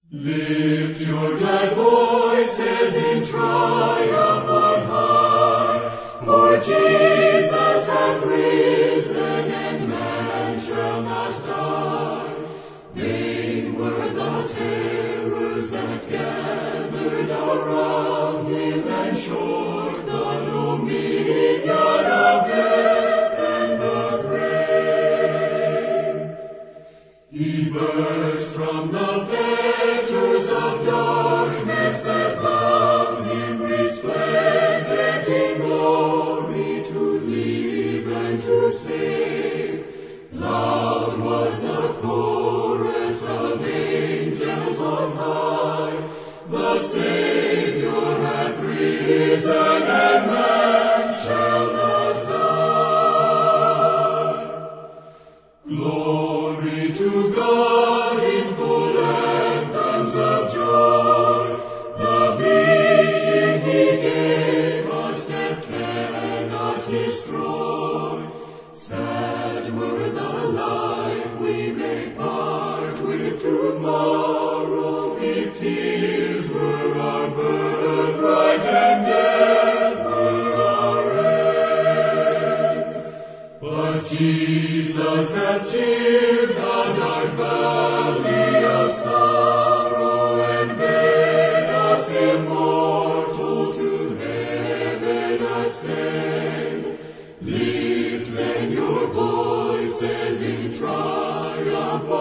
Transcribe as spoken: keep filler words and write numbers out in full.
Lift your glad voices in triumph on high, for Jesus hath risen, and man shall not die. Vain were the terrors that gathered around him, and short the dominion of death and the grave. He burst from the fetters of darkness that bound him, resplendent in glory, to live and to save. Loud was the chorus of angels on high, the Savior hath risen, and man shall not die. Glory to God in full anthems of joy, the being he gave us death cannot destroy. Sad were the life we may part with tomorrow, if tears were our birthright and death were our end. But Jesus hath cheered the dark valley of sorrow, and bade us immortal to heaven ascend. Lift then your voices in triumph